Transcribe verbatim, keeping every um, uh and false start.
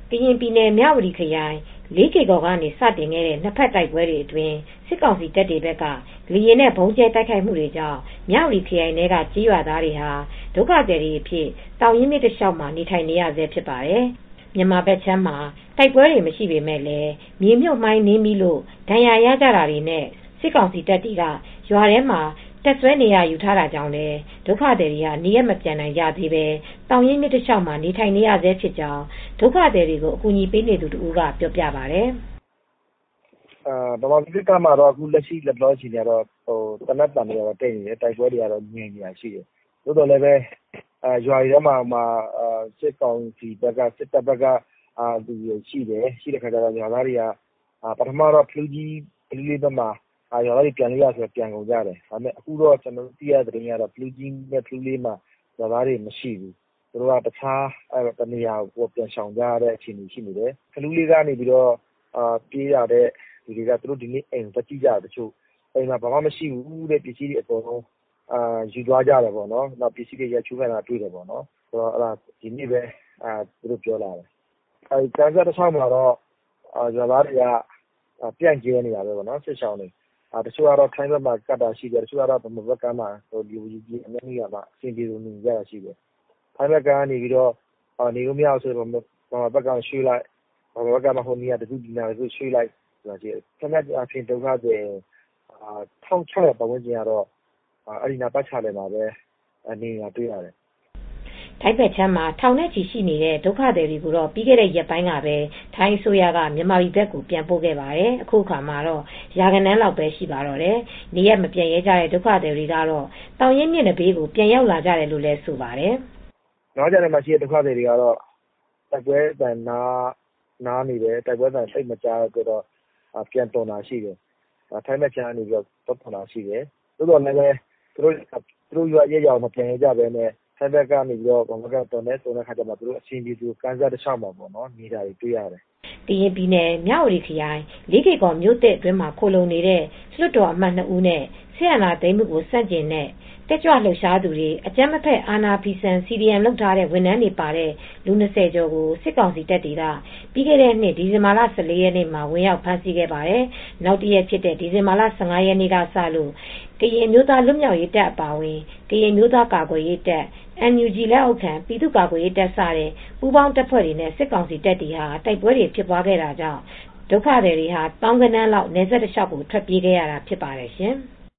ကရင်ပြည်နယ်မြဝတီခရိုင်လေးကေကော်ကနေစတင်ခဲ့တဲ့နှစ်ဖက်တိုက်ပွဲတွေအတွင်းစစ်ကောင်စီတပ်တွေဘက်ကလေယာဉ်နဲ့ဘုံကျဲတိုက်ခိုက်မှုတွေကြောင့်မြဝတီခရိုင်ထဲကကြေးရွာသားတွေဟာဒုက္ခသည်တွေအဖြစ်တောင်ရင်းမြစ်တစ်လျှောက်မှာနေထိုင်နေရဆဲဖြစ်ပါတယ်။မြန်မာဘက်ခြမ်းမှာတိုက်ပွဲတွေမရှိပေမဲ့လည်းမြေမြုပ်မိုင်းနင်းပြီးလို့ဒဏ်ရာရကြတာတွေနဲ့စစ်ကောင်စီတပ်တွေကရွာထဲမှာတက်ဆွဲနေရယူထားတာကြောင့်လည်းဒုက္ခသည်တွေကနေရမပြန်နိုင်ကြသေးပဲတောင်ရင်းမြစ်တစ်လျှောက်မှာနေထိုင်နေရဆဲဖြစ်ကြောင်းဒုက္ခသည်တွေကိုအကူအညီပေးနေသူတူကပြောပြပါတယ်။အာဗမာပြည်ကမှာတော့အခုလက်ရှိလက်လောချီနေတော့ဟိုတနက်တန်တွေတော့တိတ်နေတယ်တိုက်ပွဲတွေကတော့ငြိမ်နေရရှိတယ်။သို့တော်လည်းပဲအာရွာတွေမှာမှာအာစစ်ကောင်စီဘက်ကစစ်တပ်ဘက်ကအာဒီရှိတယ်ရှိတဲ့ခါကျတော့ရွာသားတွေကအာပထမတော့ဖလူးကြီးဖလူးလေးဘက်မှာအာရွာသားတွေပြန်လို့ရဆိုပြန်ကုန်ကြတယ်။ဒါပေမဲ့အခုတော့ကျွန်တော်သိရတဲ့တင်ကတော့ဖလူးကြီးနဲ့ဖလူးလေးမှာရွာသားတွေမရှိဘူး။သူတို့ကတခြားအဲတနေရာကိုပြန်ဆောင်ကြတဲ့အခြေအနေရှိနေတယ်။ဖလူးလေးကနေပြီးတော့အာပြေးရတဲ့ဒီတွေကသူတို့ဒီနေ့အိမ်တက်ကြည့်ကြတချို့အိမ်မှာဘာမှမရှိဘူးတဲ့ပစ္စည်းတွေအကုန်လုံးအာယူသွားကြတယ်ပေါ့နော်။နောက်ပစ္စည်းတွေရချိုးခံတာတွေ့တယ်ပေါ့နော်။ဆိုတော့အဲ့ဒါဒီနေ့ပဲအာသူတို့ပြောလာတယ်။အဲဒီတန်းစားတစ်ချောင်းမှာတော့အာရွာသားတွေကပြန့်ကျဲနေတာပဲပေါ့နော်စစ်ဆောင်တွေအာတချို့ကတော့ထိုင်းဘက်မှာကတ်တာရှိတယ်တချို့ကတော့ဗမာဘက်ကမှဟိုဒီဒီအများကြီးကမှအဆင်ပြေလို့နေကြတာရှိတယ်ထိုင်းဘက်ကနေပြီးတော့အာနေလို့မရဆိုတော့ဗမာဘက်ကရွှေ့လိုက်ဗမာဘက်ကမှဟိုနေရာတခုဒီနေရာတခုရွှေ့လိုက်ဆိုတာရှိတယ်ခဏအဖြစ်ဒုက္ခတွေအာထောင်ချရပတ်ဝန်းကျင်ကတော့အဲ့ဒီနာပတ်ချတယ်မှာပဲအနေရတွေ့ရတယ်ထိုင်းဘက်ချမ်းမှာထောင်နဲ့ချီရှိနေတဲ့ဒုက္ခသည်တွေကိုတော့ပြီးခဲ့တဲ့ရက်ပိုင်းကပဲထိုင်းအစိုးရကမြန်မာပြည်ဘက်ကိုပြန်ပို့ခဲ့ပါတယ်။အခုခါမှာတော့ရာဂဏန်းလောက်ပဲရှိပါတော့တယ်။နေရက်မပြန်ရဲကြတဲ့ဒုက္ခသည်တွေကတော့တောင်ရင်းမြစ်နယ်ဘေးကိုပြန်ရောက်လာကြတယ်လို့လည်းဆိုပါတယ်။နောက်ကြတဲ့မှာရှိတဲ့ဒုက္ခသည်တွေကတော့တိုက်ပွဲတန်နာနားနေတယ်တိုက်ပွဲတန်စိတ်မကြားတော့ပြန်တော်လာရှိတယ်။ထိုင်းဘက်ချမ်းကနေပြီးတော့တော်လာရှိတယ်။သို့တော်လည်းပဲသူတို့သူတို့ရွာရဲရောက်မပြန်ရကြဘဲနဲ့ထိုင်းဘက်ကနေပြီးတော့ဘာမှကတော့နဲ့ဆိုတဲ့ခါကျမှသူတို့အချင်းချင်းသူကန်းစားတစ်ချောင်းမှာပေါ့နော်နေတာတွေတွေ့ရတယ်။ကရင်ပြည်နယ်မြဝတီခရိုင်လေးကေကော်မြို့သစ်အတွင်းမှာခိုလုံနေတဲ့လွှတ်တော်အမတ်နှစ်ဦးနဲ့ဆရာနာသိမ်းမှုကိုစန့်ကျင်တဲ့တက်ကြွလှုပ်ရှားသူတွေအကြမ်းမဖက်အာဏာဖီဆန် စီ ဒီ အမ် လုပ်ထားတဲ့ဝန်ထမ်းတွေပါတဲ့လူ၂၀ကျော်ကိုစစ်ကောင်စီတပ်တွေကပြီးခဲ့တဲ့နှစ်ဒီဇင်ဘာလ၁၄ရက်နေ့မှာဝင်ရောက်ဖမ်းဆီးခဲ့ပါတယ်။နောက်တရက်ဖြစ်တဲ့ဒီဇင်ဘာလ၁၅ရက်နေ့ကစလို့ကရင်မျိုးသားလွတ်မြောက်ရေးတပ်အပါအဝင်ကရင်မျိုးသားကာကွယ်ရေးတပ် အန် ယူ ဂျီ လက်အောက်ခံပြည်သူ့ကာကွယ်ရေးတပ်စတဲ့ပူးပေါင်းတပ်ဖွဲ့တွေနဲ့စစ်ကောင်စီတပ်တွေဟာတိုက်ပွဲတွေဖြစ်ပွားခဲ့တာကြောင့်ဒုက္ခသည်တွေဟာတောင်းကနန်းလောက်နယ်စပ်တစ်လျှောက်ကိုထွက်ပြေးခဲ့ရတာဖြစ်ပါတယ်ရှင်။